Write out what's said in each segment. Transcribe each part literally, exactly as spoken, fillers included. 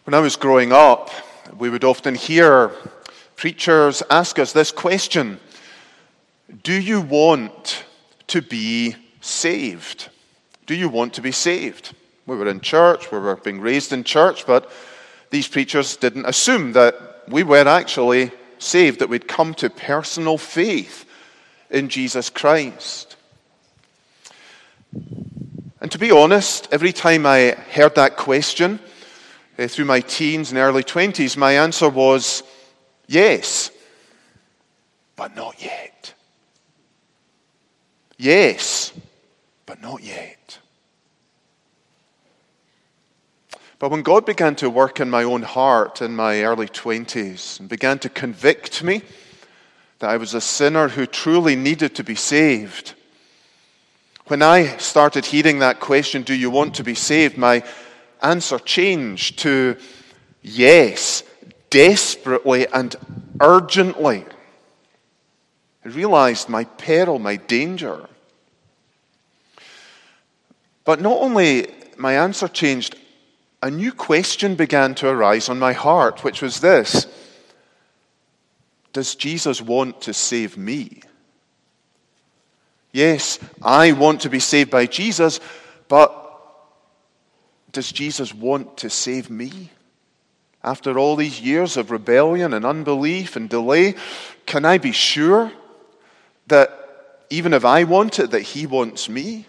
When I was growing up, we would often hear preachers ask us this question: do you want to be saved? Do you want to be saved? We were in church, we were being raised in church, but these preachers didn't assume that we were actually saved, that we'd come to personal faith in Jesus Christ. And to be honest, every time I heard that question, uh, through my teens and early twenties, my answer was yes, but not yet. Yes, but not yet. But when God began to work in my own heart in my early twenties and began to convict me that I was a sinner who truly needed to be saved, when I started hearing that question, do you want to be saved, my answer changed to yes, desperately and urgently. I realized my peril, my danger. But not only my answer changed, a new question began to arise on my heart, which was this: does Jesus want to save me? Yes, I want to be saved by Jesus, but does Jesus want to save me? After all these years of rebellion and unbelief and delay, can I be sure that even if I want it, that He wants me?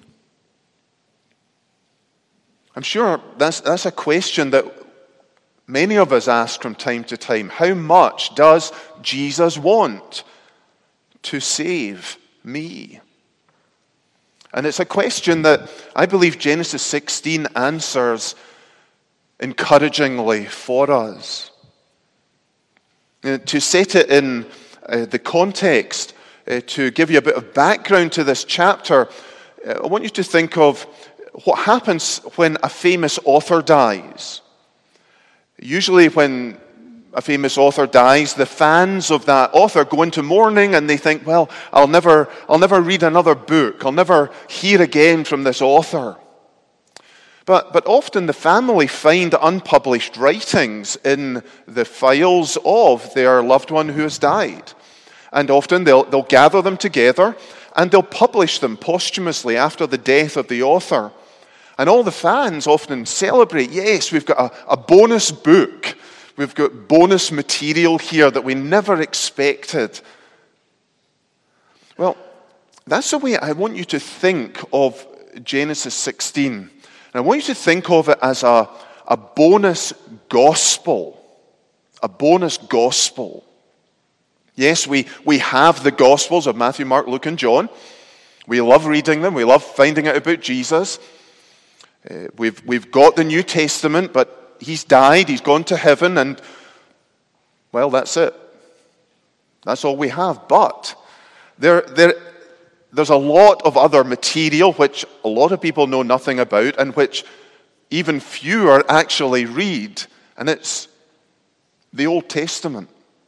I'm sure that's, that's a question that many of us ask from time to time. How much does Jesus want to save me? And it's a question that I believe Genesis sixteen answers encouragingly for us. Uh, to set it in uh, the context, uh, to give you a bit of background to this chapter, uh, I want you to think of what happens when a famous author dies. Usually when a famous author dies, the fans of that author go into mourning and they think, well, I'll never, I'll never read another book. I'll never hear again from this author. But, but often the family find unpublished writings in the files of their loved one who has died. And often they'll, they'll gather them together and they'll publish them posthumously after the death of the author. And all the fans often celebrate, yes, we've got a, a bonus book. We've got bonus material here that we never expected. Well, that's the way I want you to think of Genesis sixteen. And I want you to think of it as a, a bonus gospel. A bonus gospel. Yes, we, we have the Gospels of Matthew, Mark, Luke, and John. We love reading them. We love finding out about Jesus. Uh, we've, we've got the New Testament, but He's died, He's gone to heaven, and, well, that's it. That's all we have. But there, there, there's a lot of other material which a lot of people know nothing about and which even fewer actually read, and it's the Old Testament.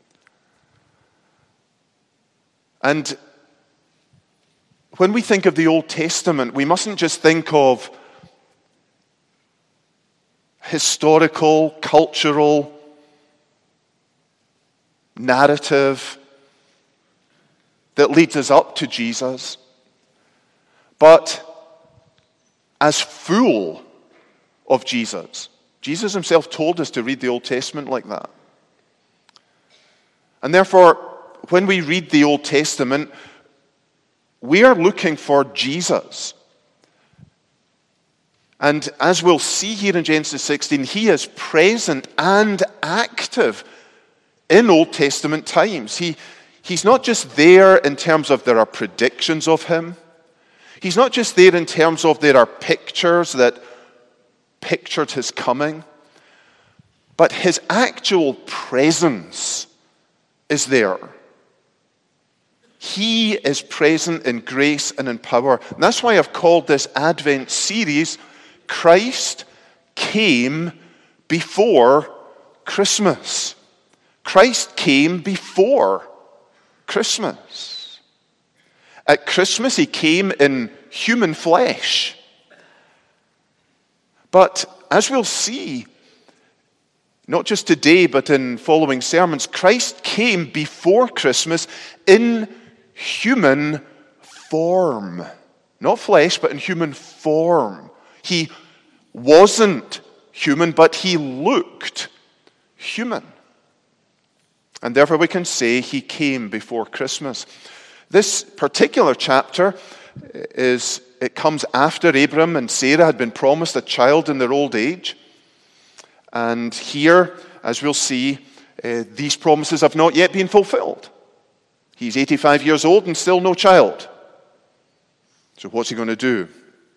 And when we think of the Old Testament, we mustn't just think of historical, cultural, narrative that leads us up to Jesus, but as full of Jesus. Jesus Himself told us to read the Old Testament like that. And therefore, when we read the Old Testament, we are looking for Jesus. And as we'll see here in Genesis sixteen, He is present and active in Old Testament times. He, he's not just there in terms of there are predictions of Him. He's not just there in terms of there are pictures that pictured His coming. But His actual presence is there. He is present in grace and in power. And that's why I've called this Advent series, Christ Came Before Christmas. Christ came before Christmas. At Christmas, He came in human flesh. But as we'll see, not just today, but in following sermons, Christ came before Christmas in human form. Not flesh, but in human form. He wasn't human, but he looked human. And therefore we can say he came before Christmas. This particular chapter is, it comes after Abram and Sarah had been promised a child in their old age. And here, as we'll see, uh, these promises have not yet been fulfilled. He's eighty-five years old and still no child. So what's he going to do?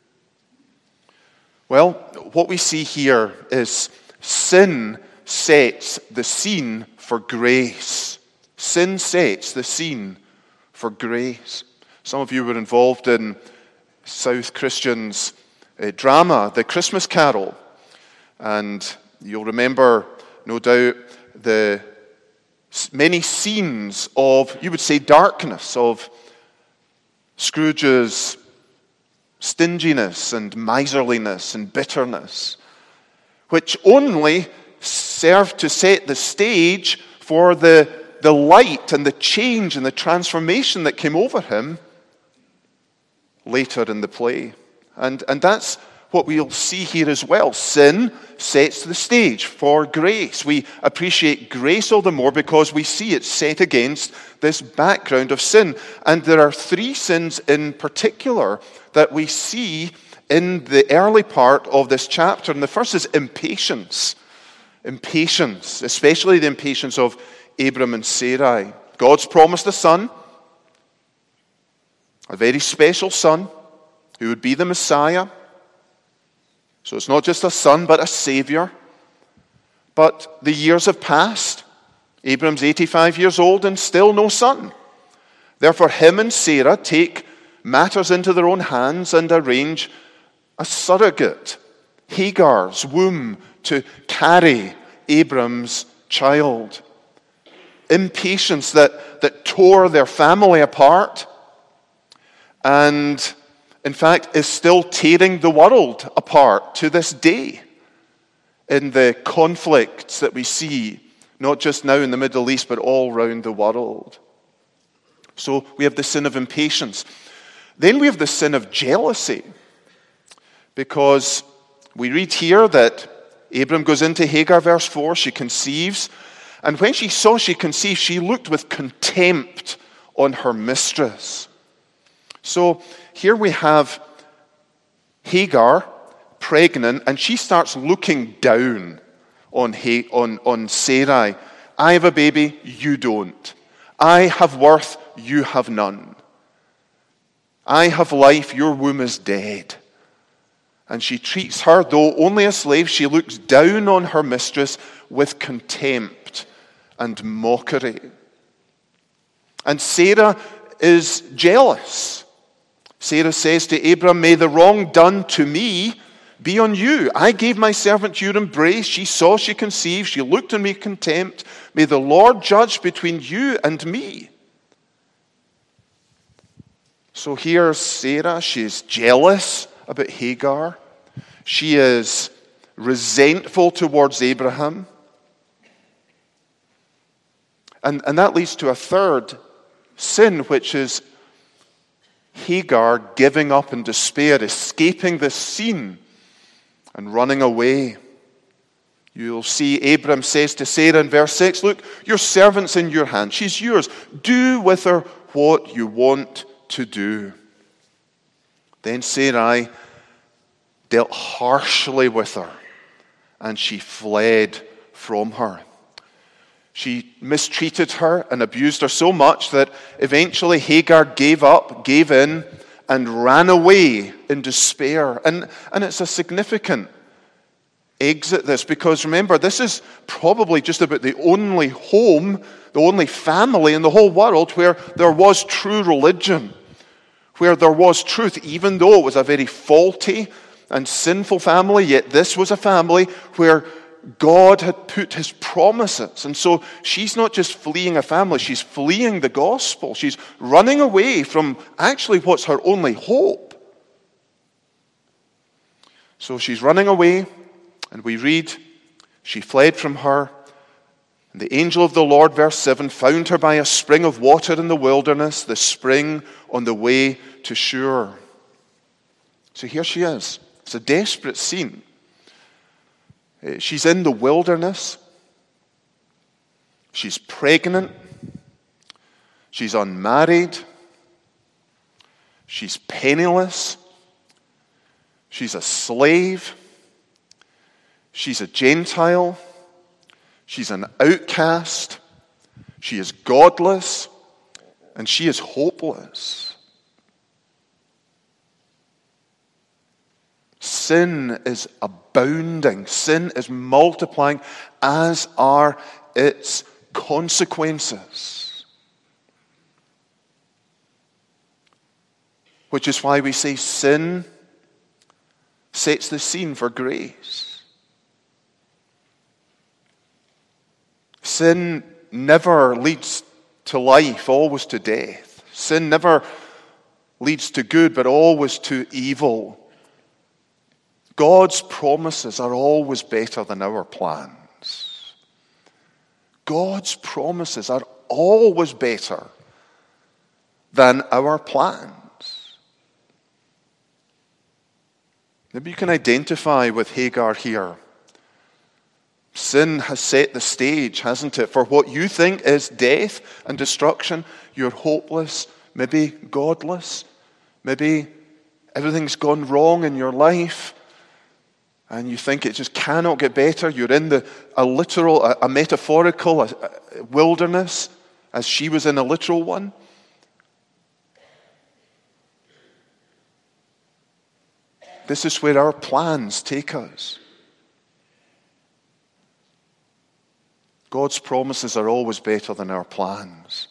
Well, what we see here is sin sets the scene for grace. Sin sets the scene for grace. Some of you were involved in South Christian's uh, drama, The Christmas Carol. And you'll remember, no doubt, the many scenes of, you would say, darkness, of Scrooge's stinginess and miserliness and bitterness, which only served to set the stage for the, the light and the change and the transformation that came over him later in the play. And, and that's what we'll see here as well. Sin sets the stage for grace. We appreciate grace all the more because we see it set against this background of sin. And there are three sins in particular that we see in the early part of this chapter. And the first is impatience. Impatience, especially the impatience of Abram and Sarai. God's promised a son, a very special son, who would be the Messiah. So it's not just a son, but a savior. But the years have passed. Abram's eighty-five years old and still no son. Therefore, him and Sarah take matters into their own hands and arrange a surrogate, Hagar's womb, to carry Abram's child. Impatience that, that tore their family apart and, in fact, is still tearing the world apart to this day in the conflicts that we see, not just now in the Middle East, but all around the world. So we have the sin of impatience. Then we have the sin of jealousy, because we read here that Abram goes into Hagar, verse four, she conceives, and when she saw she conceived, she looked with contempt on her mistress. So here we have Hagar, pregnant, and she starts looking down on, on, on Sarai. I have a baby, you don't. I have worth, you have none. I have life, your womb is dead. And she treats her, though only a slave, she looks down on her mistress with contempt and mockery. And Sarah is jealous. Sarah says to Abram, may the wrong done to me be on you. I gave my servant your embrace. She saw, she conceived. She looked on me with contempt. May the Lord judge between you and me. So here's Sarah. She's jealous about Hagar. She is resentful towards Abraham. And, and that leads to a third sin, which is Hagar giving up in despair, escaping this scene and running away. You'll see Abram says to Sarah in verse six, look, your servant's in your hand. She's yours. Do with her what you want to do. Then Sarai dealt harshly with her, and she fled from her. She mistreated her and abused her so much that eventually Hagar gave up, gave in, and ran away in despair. And, and it's a significant exit, this, because remember, this is probably just about the only home, the only family in the whole world where there was true religion, where there was truth, even though it was a very faulty and sinful family, yet this was a family where God had put his promises. And so she's not just fleeing a family, she's fleeing the gospel. She's running away from actually what's her only hope. So she's running away, and we read, She fled from her. And the angel of the Lord, verse seven, found her by a spring of water in the wilderness, the spring on the way to Shur. So here she is. It's a desperate scene. She's in the wilderness. She's pregnant. She's unmarried. She's penniless. She's a slave. She's a Gentile. She's an outcast. She is godless. And she is hopeless. Sin is abounding. Sin is multiplying, as are its consequences. Which is why we say sin sets the scene for grace. Sin never leads to life, always to death. Sin never leads to good, but always to evil. God's promises are always better than our plans. God's promises are always better than our plans. Maybe you can identify with Hagar here. Sin has set the stage, hasn't it, for what you think is death and destruction. You're hopeless, maybe godless, maybe everything's gone wrong in your life, and you think it just cannot get better. You're in the a literal, a, a metaphorical a, a wilderness, as she was in a literal one. This is where our plans take us. God's promises are always better than our plans.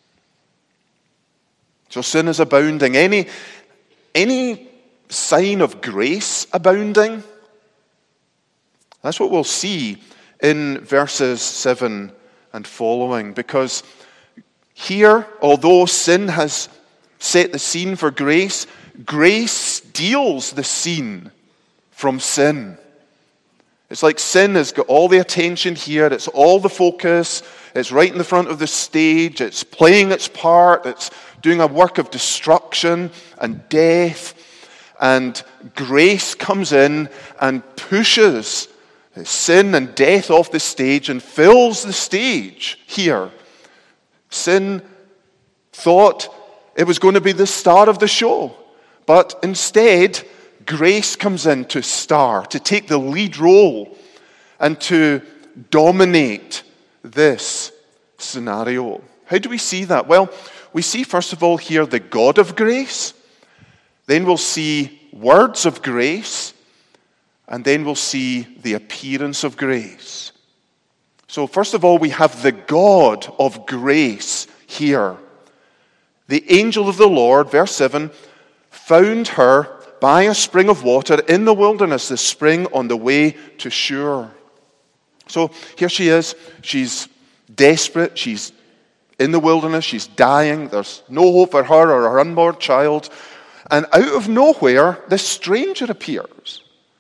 So sin is abounding. Any, any sign of grace abounding? That's what we'll see in verses seven and following. Because here, although sin has set the scene for grace, grace steals the scene from sin. It's like sin has got all the attention here. It's all the focus. It's right in the front of the stage. It's playing its part. It's doing a work of destruction and death. And grace comes in and pushes sin and death off the stage and fills the stage here. Sin thought it was going to be the star of the show. But instead, grace comes in to star, to take the lead role, and to dominate this scenario. How do we see that? Well, we see first of all here the God of grace, then we'll see words of grace, and then we'll see the appearance of grace. So first of all, we have the God of grace here. The angel of the Lord, verse seven, found her by a spring of water in the wilderness, the spring on the way to Shur. So here she is. She's desperate. She's in the wilderness. She's dying. There's no hope for her or her unborn child. And out of nowhere, this stranger appears.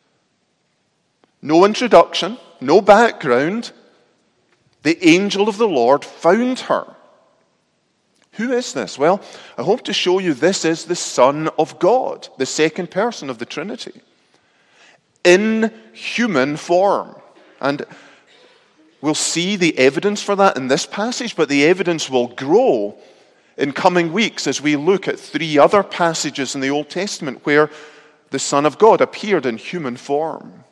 No introduction, no background. The angel of the Lord found her. Who is this? Well, I hope to show you this is the Son of God, the second person of the Trinity, in human form. And we'll see the evidence for that in this passage, but the evidence will grow in coming weeks as we look at three other passages in the Old Testament where the Son of God appeared in human form.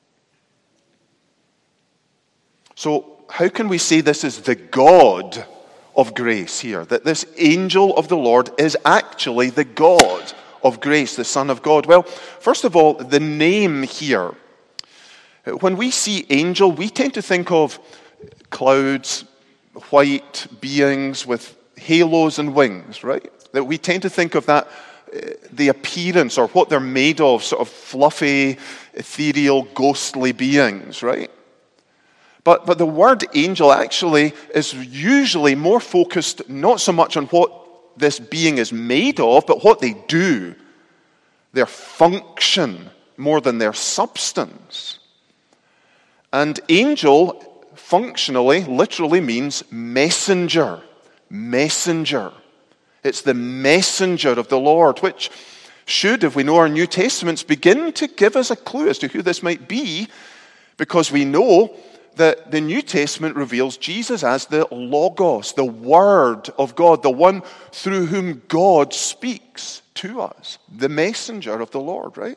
So how can we say this is the God of grace here? That this angel of the Lord is actually the God of grace, the Son of God? Well, first of all, the name here. When we see angel, we tend to think of clouds, white beings with halos and wings, right? That we tend to think of that, the appearance or what they're made of, sort of fluffy, ethereal, ghostly beings, right? But, but the word angel actually is usually more focused not so much on what this being is made of, but what they do, their function, more than their substance. And angel, functionally, literally means messenger. Messenger. It's the messenger of the Lord, which should, if we know our New Testaments, begin to give us a clue as to who this might be, because we know that the New Testament reveals Jesus as the Logos, the Word of God, the one through whom God speaks to us, the messenger of the Lord, right?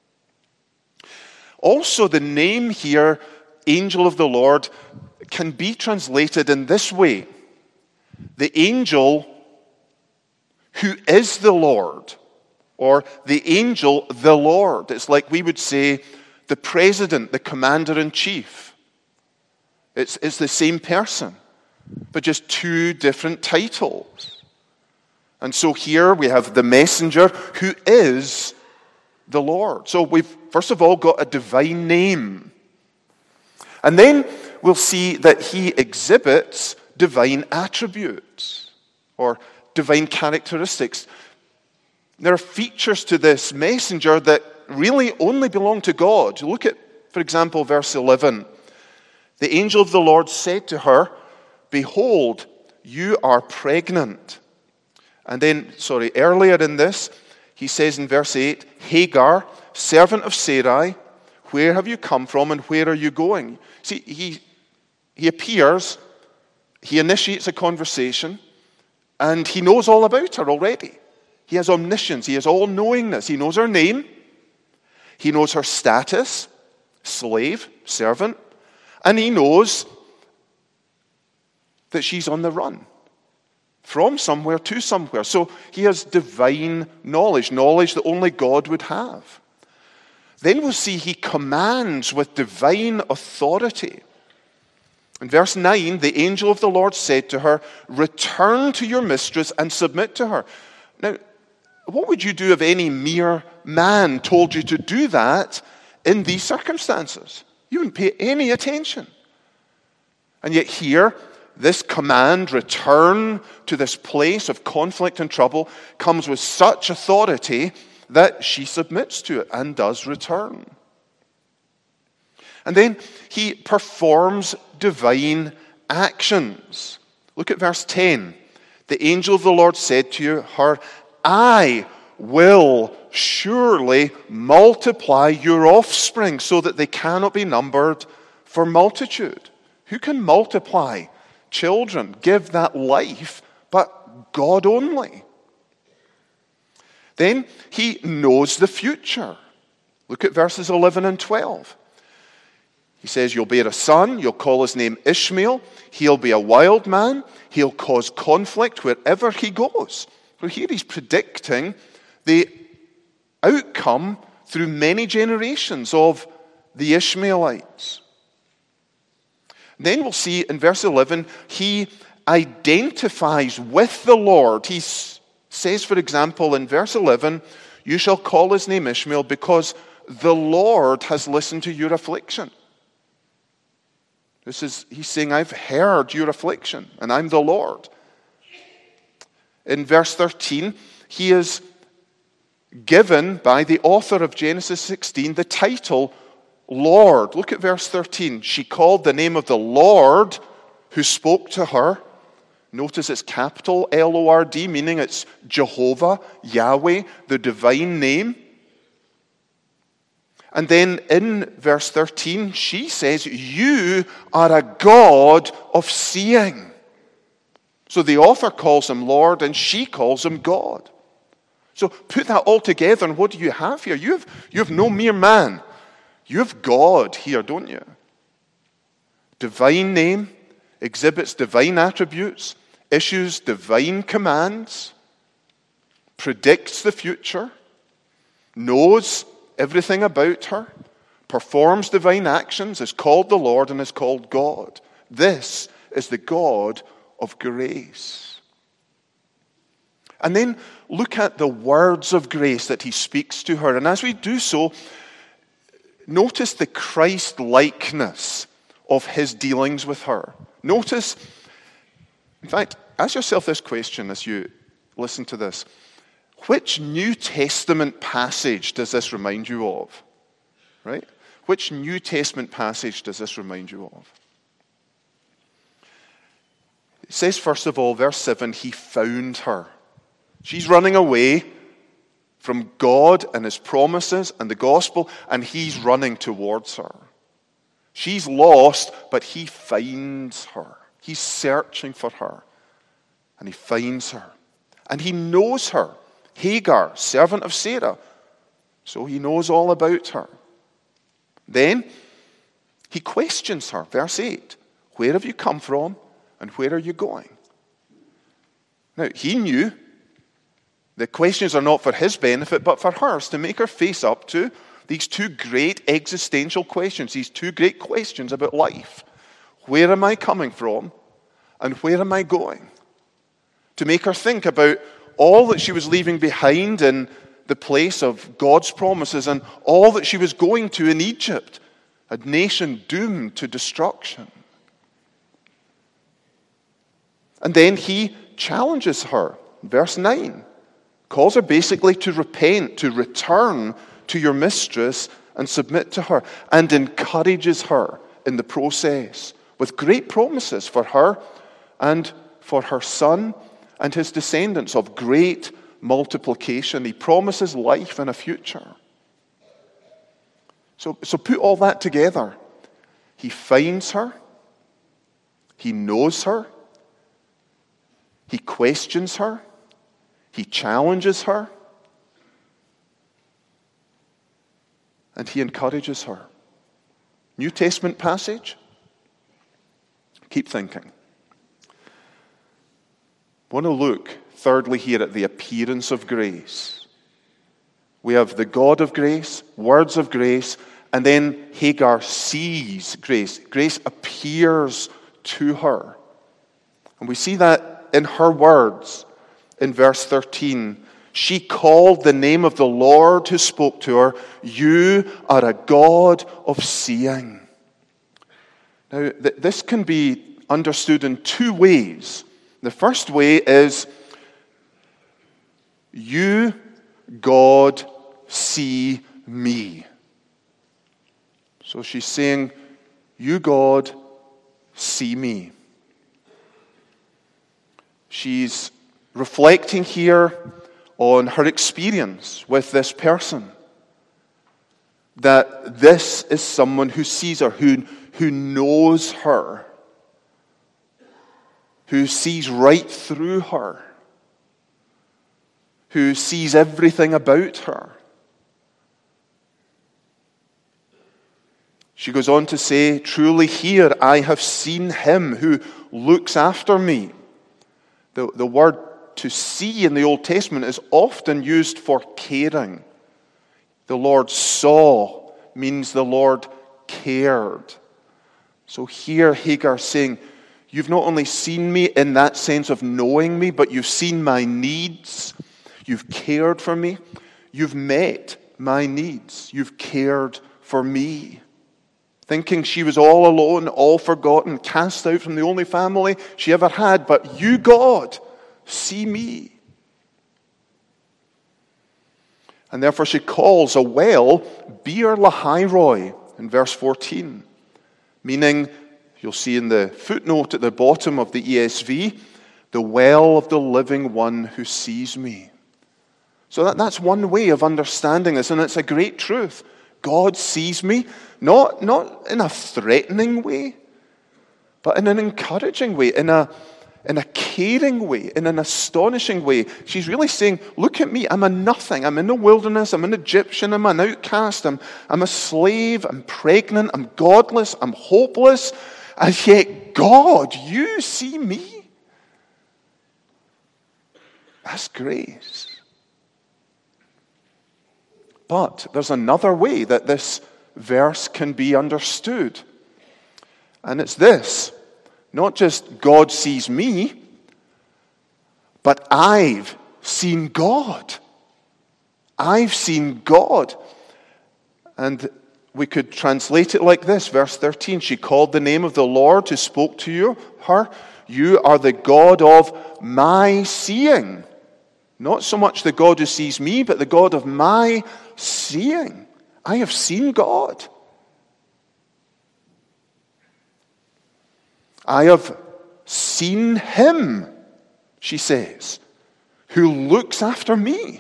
Also, the name here, Angel of the Lord, can be translated in this way: the angel who is the Lord, or the angel, the Lord. It's like we would say the president, the commander-in-chief. It's, it's the same person, but just two different titles. And so here we have the messenger who is the Lord. So we've first of all got a divine name. And then we'll see that he exhibits divine attributes or divine characteristics. There are features to this messenger that really only belong to God. Look at, for example, verse eleven. The angel of the Lord said to her, "Behold, you are pregnant." And then, sorry, earlier in this, he says in verse eight, "Hagar, servant of Sarai, where have you come from and where are you going?" See, he, he appears, he initiates a conversation, and he knows all about her already. He has omniscience, he has all-knowingness. He knows her name, he knows her status, slave, servant, and he knows that she's on the run from somewhere to somewhere. So he has divine knowledge, knowledge that only God would have. Then we'll see he commands with divine authority. In verse nine, the angel of the Lord said to her, "Return to your mistress and submit to her." Now, what would you do if any mere man told you to do that in these circumstances? You wouldn't pay any attention. And yet here, this command, return to this place of conflict and trouble, comes with such authority that she submits to it and does return. And then he performs divine actions. Look at verse ten. The angel of the Lord said to her, "I will surely multiply your offspring so that they cannot be numbered for multitude." Who can multiply children, give that life, but God only? Then he knows the future. Look at verses eleven and twelve. He says, "You'll bear a son, you'll call his name Ishmael. He'll be a wild man. He'll cause conflict wherever he goes." So here he's predicting the outcome through many generations of the Ishmaelites. Then we'll see in verse eleven, he identifies with the Lord. He says, for example, in verse eleven, "You shall call his name Ishmael because the Lord has listened to your affliction." This is, he's saying, I've heard your affliction, and I'm the Lord. In verse thirteen, he is given by the author of Genesis sixteen the title Lord. Look at verse thirteen. She called the name of the Lord who spoke to her. Notice it's capital L O R D, meaning it's Jehovah, Yahweh, the divine name. And then in verse thirteen, she says, "You are a God of seeing." So the author calls him Lord and she calls him God. So put that all together and what do you have here? You have, you have no mere man. You have God here, don't you? Divine name, exhibits divine attributes, issues divine commands, predicts the future, knows everything about her, performs divine actions, is called the Lord and is called God. This is the God of grace. And then look at the words of grace that he speaks to her. And as we do so, notice the Christ-likeness of his dealings with her. Notice, in fact, ask yourself this question as you listen to this. Which New Testament passage does this remind you of? Right? Which New Testament passage does this remind you of? It says, first of all, verse seven, he found her. She's running away from God and his promises and the gospel, and he's running towards her. She's lost, but he finds her. He's searching for her, and he finds her. And he knows her. Hagar, servant of Sarah. So he knows all about her. Then he questions her. Verse eight. Where have you come from and where are you going? Now, he knew the questions are not for his benefit, but for hers, to make her face up to these two great existential questions, these two great questions about life. Where am I coming from and where am I going? To make her think about all that she was leaving behind in the place of God's promises and all that she was going to in Egypt, a nation doomed to destruction. And then he challenges her, verse nine, calls her basically to repent, to return to your mistress and submit to her, and encourages her in the process with great promises for her and for her son and his descendants of great multiplication. He promises life and a future. So, so put all that together. He finds her. He knows her. He questions her. He challenges her. And he encourages her. New Testament passage? Keep thinking. I want to look, thirdly, here at the appearance of grace. We have the God of grace, words of grace, and then Hagar sees grace. Grace appears to her. And we see that in her words in verse thirteen. She called the name of the Lord who spoke to her, you are a God of seeing. Now, th- this can be understood in two ways. The first way is, you, God, see me. So she's saying, you, God, see me. She's reflecting here on her experience with this person. That this is someone who sees her, who, who knows her, who sees right through her, who sees everything about her. She goes on to say, truly here I have seen him who looks after me. The, the word to see in the Old Testament is often used for caring. The Lord saw means the Lord cared. So here Hagar saying, you've not only seen me in that sense of knowing me, but you've seen my needs. You've cared for me. You've met my needs. You've cared for me. Thinking she was all alone, all forgotten, cast out from the only family she ever had. But you, God, see me. And therefore she calls a well Bir Lahairoi in verse fourteen. Meaning, you'll see in the footnote at the bottom of the E S V, the well of the living one who sees me. So that, that's one way of understanding this, and it's a great truth. God sees me, not, not in a threatening way, but in an encouraging way, in a In a caring way, in an astonishing way. She's really saying, look at me, I'm a nothing. I'm in the wilderness, I'm an Egyptian, I'm an outcast, I'm, I'm a slave, I'm pregnant, I'm godless, I'm hopeless. And yet, God, you see me. That's grace. But there's another way that this verse can be understood. And it's this. Not just God sees me, but I've seen God. I've seen God. And we could translate it like this, verse thirteen. She called the name of the Lord who spoke to you, her. You are the God of my seeing. Not so much the God who sees me, but the God of my seeing. I have seen God. I have seen him, she says, who looks after me.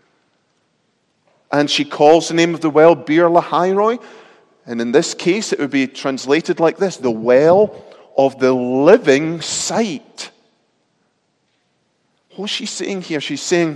And she calls the name of the well Beer Lahairoi. And in this case, it would be translated like this: the well of the living sight. What's she saying here? She's saying,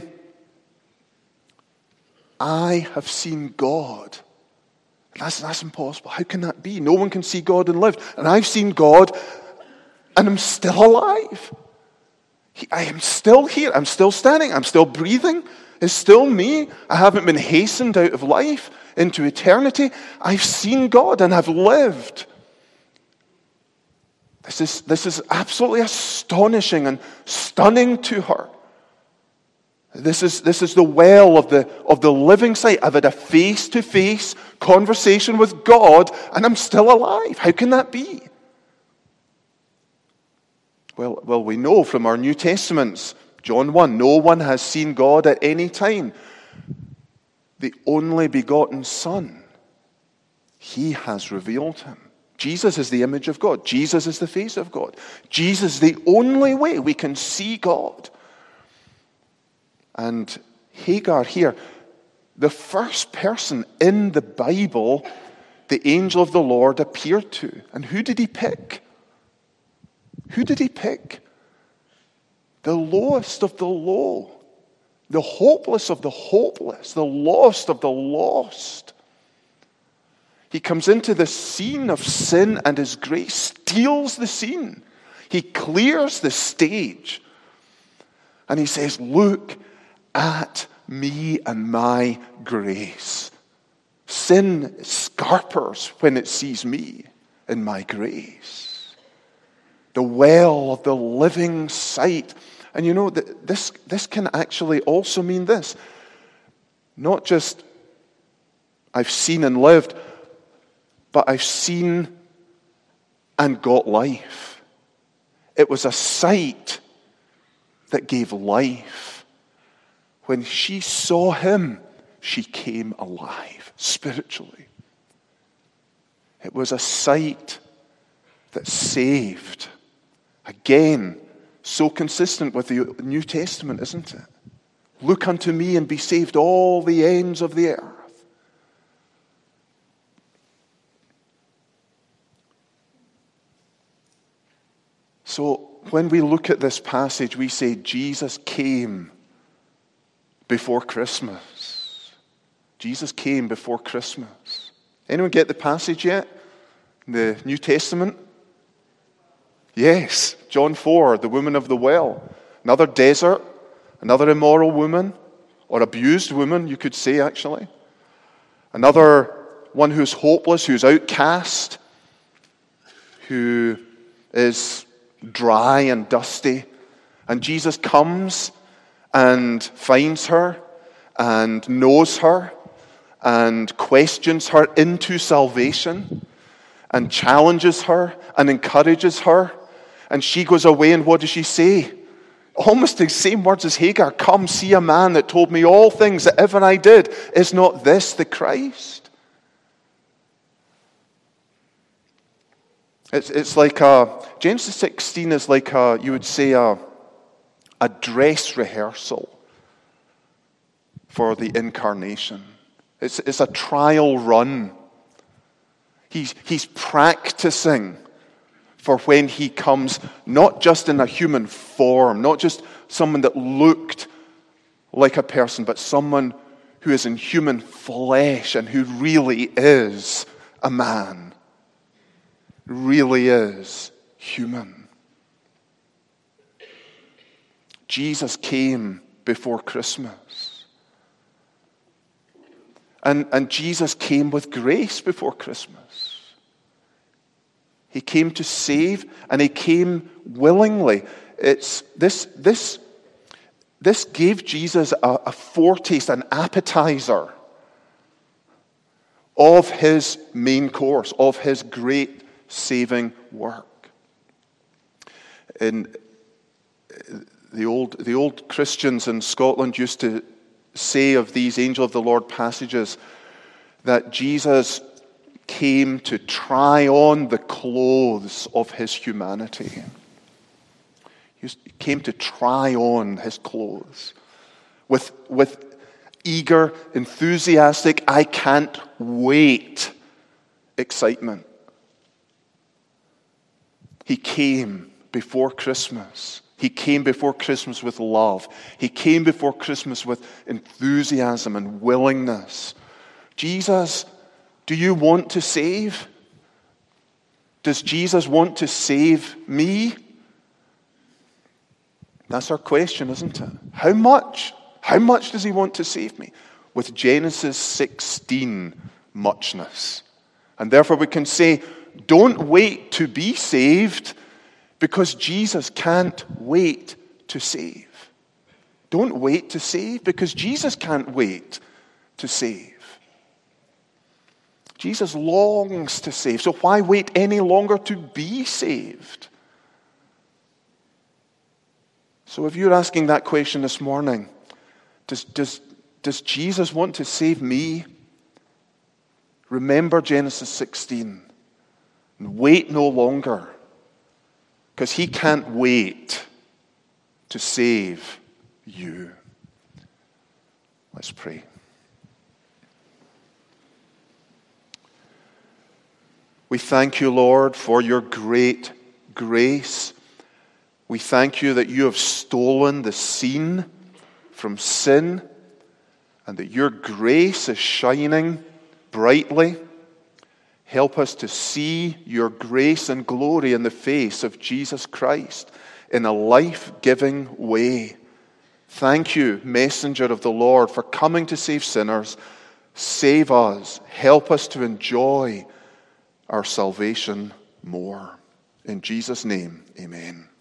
I have seen God. That's, that's impossible. How can that be? No one can see God and live. And I've seen God, and I'm still alive. He, I am still here. I'm still standing. I'm still breathing. It's still me. I haven't been hastened out of life into eternity. I've seen God and I've lived. This is, this is absolutely astonishing and stunning to her. This is, this is the well of the, of the living sight. I've had a face-to-face conversation with God, and I'm still alive. How can that be? Well, well, we know from our New Testaments, John one, no one has seen God at any time. The only begotten Son, he has revealed him. Jesus is the image of God. Jesus is the face of God. Jesus is the only way we can see God. And Hagar here, the first person in the Bible the angel of the Lord appeared to. And who did he pick? Who did he pick? The lowest of the low. The hopeless of the hopeless. The lost of the lost. He comes into the scene of sin, and his grace steals the scene. He clears the stage. And he says, look at me and my grace. Sin scarpers when it sees me in my grace. The well of the living sight. And you know, this, this can actually also mean this. Not just I've seen and lived, but I've seen and got life. It was a sight that gave life. When she saw him, she came alive spiritually. It was a sight that saved. Again, so consistent with the New Testament, isn't it? Look unto me and be saved, all the ends of the earth. So when we look at this passage, we say Jesus came before Christmas. Jesus came before Christmas. Anyone get the passage yet? The New Testament? Yes, John four, the woman of the well. Another desert, another immoral woman, or abused woman, you could say actually. Another one who's hopeless, who's outcast, who is dry and dusty. And Jesus comes and finds her and knows her and questions her into salvation and challenges her and encourages her. And she goes away, and what does she say? Almost the same words as Hagar. Come, see a man that told me all things that ever I did. Is not this the Christ? It's, it's like a, Genesis sixteen is like a, you would say a, a dress rehearsal for the incarnation. It's, it's a trial run. He's, he's practicing for when he comes, not just in a human form, not just someone that looked like a person, but someone who is in human flesh and who really is a man, really is human. Jesus came before Christmas. And, and Jesus came with grace before Christmas. He came to save, and he came willingly. It's this this this gave Jesus a, a foretaste, an appetizer of his main course, of his great saving work. In the old the old Christians in Scotland used to say of these angel of the Lord passages that Jesus came to try on the clothes of his humanity. He came to try on his clothes with, with eager, enthusiastic, I can't wait excitement. He came before Christmas. He came before Christmas with love. He came before Christmas with enthusiasm and willingness. Jesus, do you want to save? Does Jesus want to save me? That's our question, isn't it? How much? How much does he want to save me? With Genesis sixteen muchness. And therefore we can say, don't wait to be saved, because Jesus can't wait to save. Don't wait to save, because Jesus can't wait to save. Jesus longs to save, so why wait any longer to be saved? So if you're asking that question this morning, does, does, does Jesus want to save me? Remember Genesis sixteen and wait no longer, because he can't wait to save you. Let's pray. We thank you, Lord, for your great grace. We thank you that you have stolen the scene from sin and that your grace is shining brightly. Help us to see your grace and glory in the face of Jesus Christ in a life-giving way. Thank you, messenger of the Lord, for coming to save sinners. Save us. Help us to enjoy our salvation more. In Jesus' name, amen.